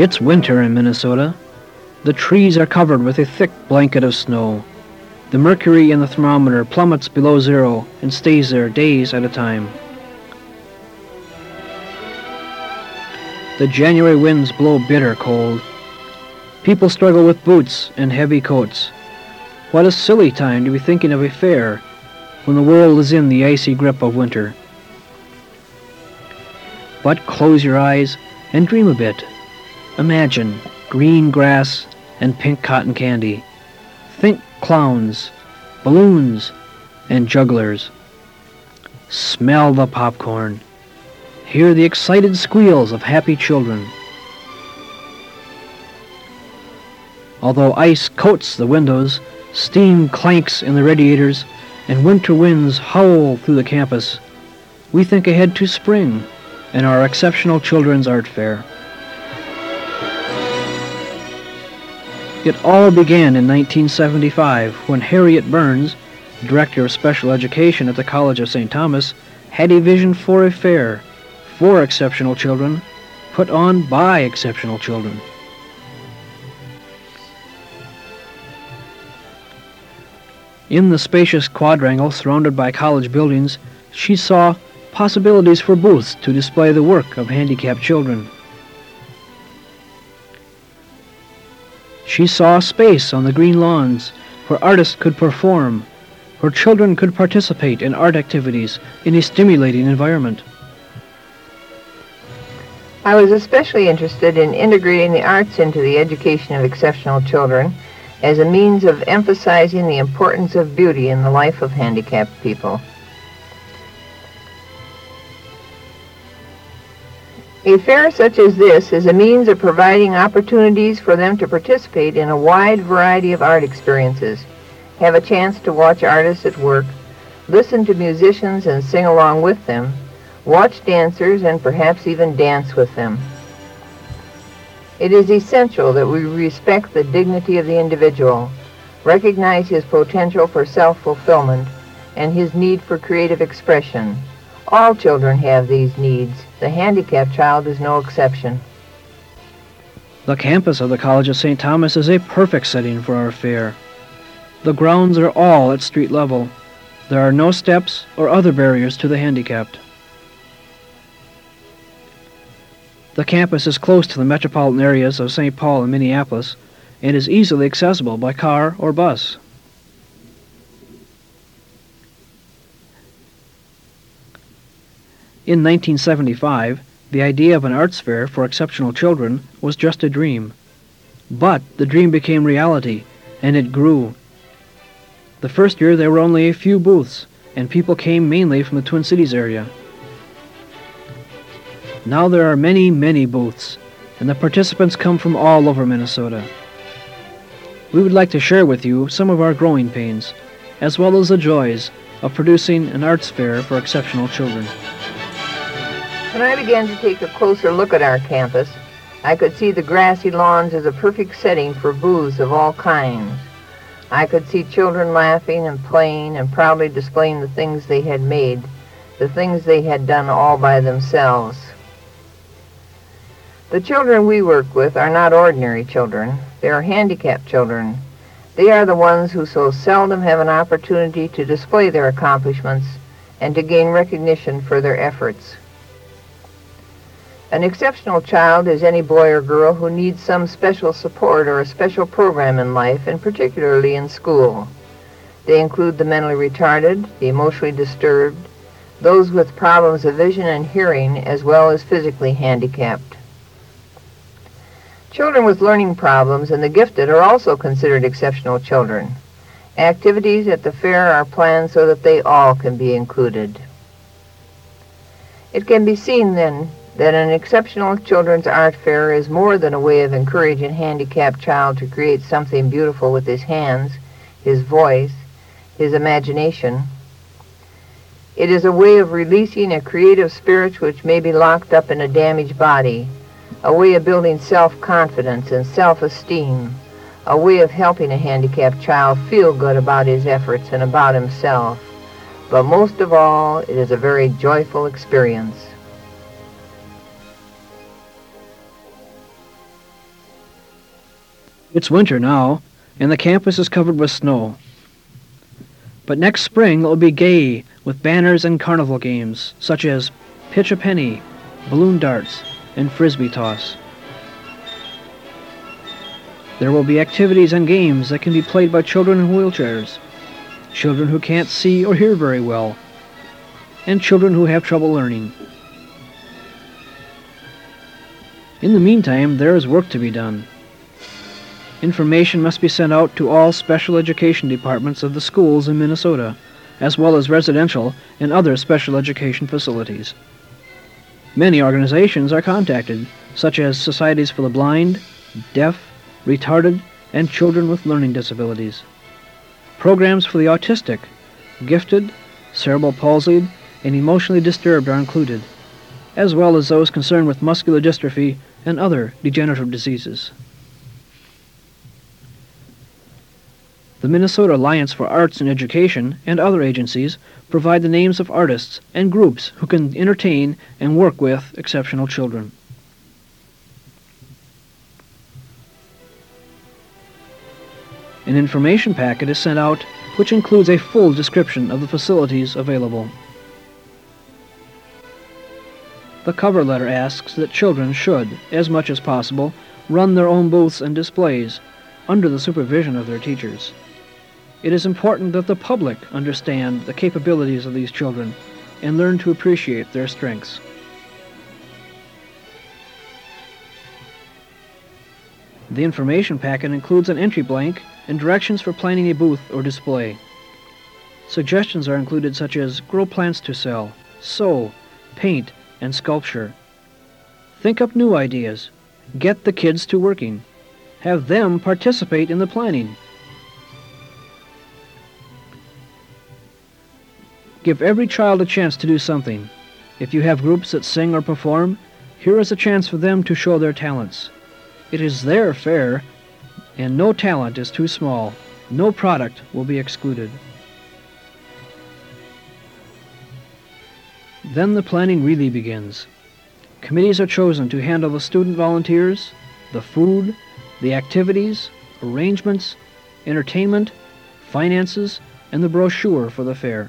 It's winter in Minnesota. The trees are covered with a thick blanket of snow. The mercury in the thermometer plummets below zero and stays there days at a time. The January winds blow bitter cold. People struggle with boots and heavy coats. What a silly time to be thinking of a fair when the world is in the icy grip of winter. But close your eyes and dream a bit. Imagine green grass and pink cotton candy. Think clowns, balloons, and jugglers. Smell the popcorn. Hear the excited squeals of happy children. Although ice coats the windows, steam clanks in the radiators, and winter winds howl through the campus, we think ahead to spring and our Exceptional Children's Art Fair. It all began in 1975 when Harriet Burns, Director of Special Education at the College of St. Thomas, had a vision for a fair for exceptional children, put on by exceptional children. In the spacious quadrangle surrounded by college buildings, she saw possibilities for booths to display the work of handicapped children. She saw space on the green lawns where artists could perform, where children could participate in art activities in a stimulating environment. I was especially interested in integrating the arts into the education of exceptional children as a means of emphasizing the importance of beauty in the life of handicapped people. A fair such as this is a means of providing opportunities for them to participate in a wide variety of art experiences, have a chance to watch artists at work, listen to musicians and sing along with them, watch dancers, and perhaps even dance with them. It is essential that we respect the dignity of the individual, recognize his potential for self-fulfillment, and his need for creative expression. All children have these needs. The handicapped child is no exception. The campus of the College of St. Thomas is a perfect setting for our fair. The grounds are all at street level. There are no steps or other barriers to the handicapped. The campus is close to the metropolitan areas of St. Paul and Minneapolis and is easily accessible by car or bus. In 1975, the idea of an arts fair for exceptional children was just a dream. But the dream became reality, and it grew. The first year there were only a few booths, and people came mainly from the Twin Cities area. Now there are many, many booths, and the participants come from all over Minnesota. We would like to share with you some of our growing pains, as well as the joys of producing an arts fair for exceptional children. When I began to take a closer look at our campus, I could see the grassy lawns as a perfect setting for booths of all kinds. I could see children laughing and playing and proudly displaying the things they had made, the things they had done all by themselves. The children we work with are not ordinary children. They are handicapped children. They are the ones who so seldom have an opportunity to display their accomplishments and to gain recognition for their efforts. An exceptional child is any boy or girl who needs some special support or a special program in life, and particularly in school. They include the mentally retarded, the emotionally disturbed, those with problems of vision and hearing, as well as physically handicapped. Children with learning problems and the gifted are also considered exceptional children. Activities at the fair are planned so that they all can be included. It can be seen, then, that an exceptional children's art fair is more than a way of encouraging a handicapped child to create something beautiful with his hands, his voice, his imagination. It is a way of releasing a creative spirit which may be locked up in a damaged body, a way of building self-confidence and self-esteem, a way of helping a handicapped child feel good about his efforts and about himself. But most of all, it is a very joyful experience. It's winter now, and the campus is covered with snow. But next spring it will be gay with banners and carnival games, such as pitch a penny, balloon darts, and frisbee toss. There will be activities and games that can be played by children in wheelchairs, children who can't see or hear very well, and children who have trouble learning. In the meantime, there is work to be done. Information must be sent out to all special education departments of the schools in Minnesota, as well as residential and other special education facilities. Many organizations are contacted, such as Societies for the Blind, Deaf, Retarded, and Children with Learning Disabilities. Programs for the autistic, gifted, cerebral palsied, and emotionally disturbed are included, as well as those concerned with muscular dystrophy and other degenerative diseases. The Minnesota Alliance for Arts and Education and other agencies provide the names of artists and groups who can entertain and work with exceptional children. An information packet is sent out which includes a full description of the facilities available. The cover letter asks that children should, as much as possible, run their own booths and displays under the supervision of their teachers. It is important that the public understand the capabilities of these children and learn to appreciate their strengths. The information packet includes an entry blank and directions for planning a booth or display. Suggestions are included such as grow plants to sell, sew, paint, and sculpture. Think up new ideas. Get the kids to working. Have them participate in the planning. Give every child a chance to do something. If you have groups that sing or perform, here is a chance for them to show their talents. It is their fair, and no talent is too small. No product will be excluded. Then the planning really begins. Committees are chosen to handle the student volunteers, the food, the activities, arrangements, entertainment, finances, and the brochure for the fair.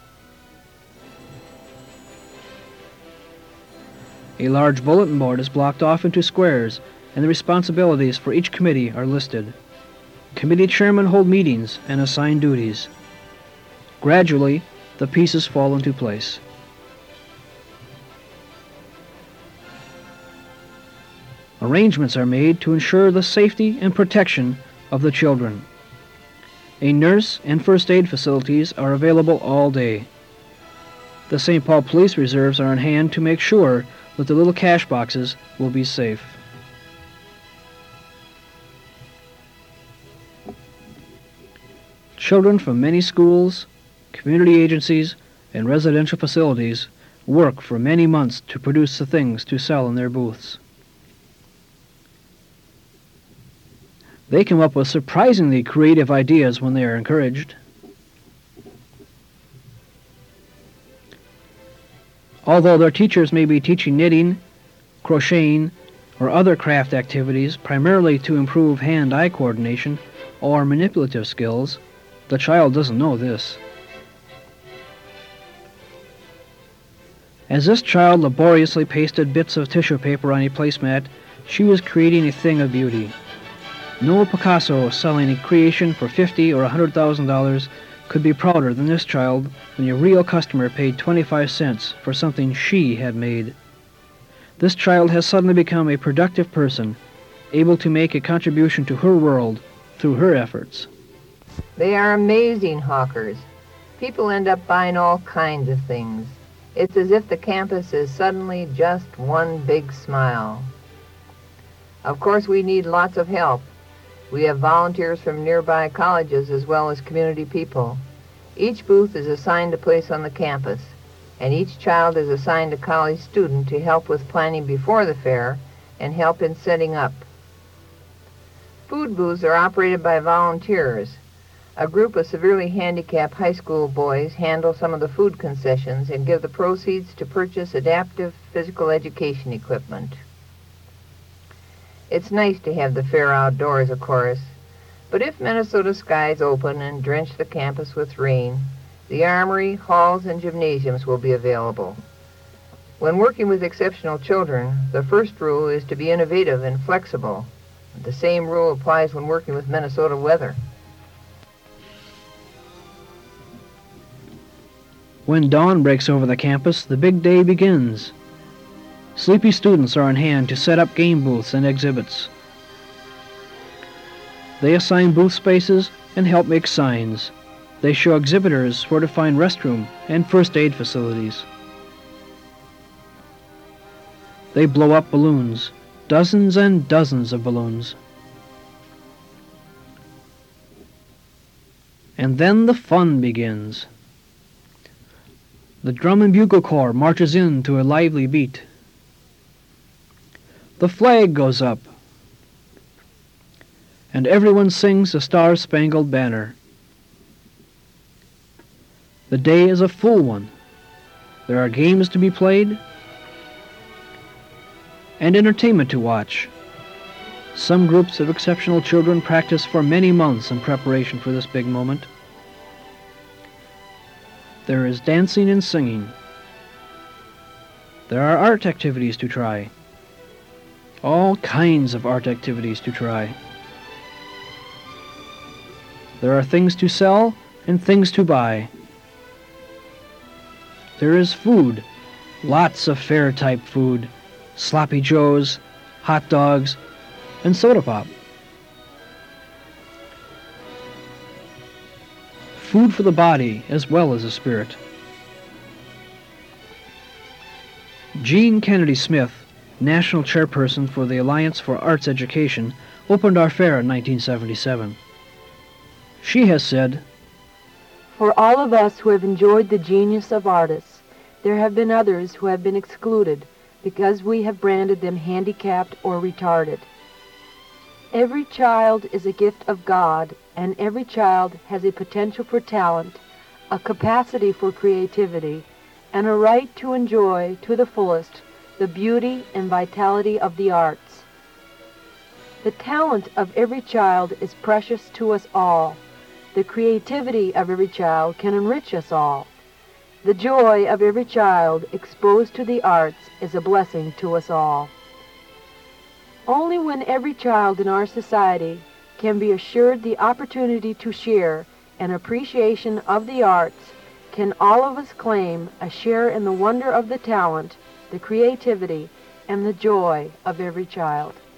A large bulletin board is blocked off into squares, and the responsibilities for each committee are listed. Committee chairmen hold meetings and assign duties. Gradually, the pieces fall into place. Arrangements are made to ensure the safety and protection of the children. A nurse and first aid facilities are available all day. The St. Paul Police Reserves are on hand to make sure that the little cash boxes will be safe. Children from many schools, community agencies, and residential facilities work for many months to produce the things to sell in their booths. They come up with surprisingly creative ideas when they are encouraged. Although their teachers may be teaching knitting, crocheting, or other craft activities primarily to improve hand-eye coordination or manipulative skills, the child doesn't know this. As this child laboriously pasted bits of tissue paper on a placemat, she was creating a thing of beauty. No Picasso selling a creation for $50,000 or $100,000 could be prouder than this child when a real customer paid 25 cents for something she had made. This child has suddenly become a productive person, able to make a contribution to her world through her efforts. They are amazing hawkers. People end up buying all kinds of things. It's as if the campus is suddenly just one big smile. Of course, we need lots of help. We have volunteers from nearby colleges as well as community people. Each booth is assigned a place on the campus, and each child is assigned a college student to help with planning before the fair and help in setting up. Food booths are operated by volunteers. A group of severely handicapped high school boys handle some of the food concessions and give the proceeds to purchase adaptive physical education equipment. It's nice to have the fair outdoors, of course, but if Minnesota skies open and drench the campus with rain, the armory, halls, and gymnasiums will be available. When working with exceptional children, the first rule is to be innovative and flexible. The same rule applies when working with Minnesota weather. When dawn breaks over the campus, the big day begins. Sleepy students are on hand to set up game booths and exhibits. They assign booth spaces and help make signs. They show exhibitors where to find restroom and first aid facilities. They blow up balloons, dozens and dozens of balloons. And then the fun begins. The drum and bugle corps marches in to a lively beat. The flag goes up, and everyone sings the Star-Spangled Banner. The day is a full one. There are games to be played and entertainment to watch. Some groups of exceptional children practice for many months in preparation for this big moment. There is dancing and singing. There are art activities to try. All kinds of art activities to try. There are things to sell and things to buy. There is food, lots of fair-type food, sloppy joes, hot dogs, and soda pop. Food for the body as well as the spirit. Jean Kennedy Smith, National Chairperson for the Alliance for Arts Education, opened our fair in 1977. She has said, "For all of us who have enjoyed the genius of artists, there have been others who have been excluded because we have branded them handicapped or retarded. Every child is a gift of God, and every child has a potential for talent, a capacity for creativity, and a right to enjoy to the fullest the beauty and vitality of the arts. The talent of every child is precious to us all. The creativity of every child can enrich us all. The joy of every child exposed to the arts is a blessing to us all. Only when every child in our society can be assured the opportunity to share an appreciation of the arts can all of us claim a share in the wonder of the talent, the creativity, and the joy of every child."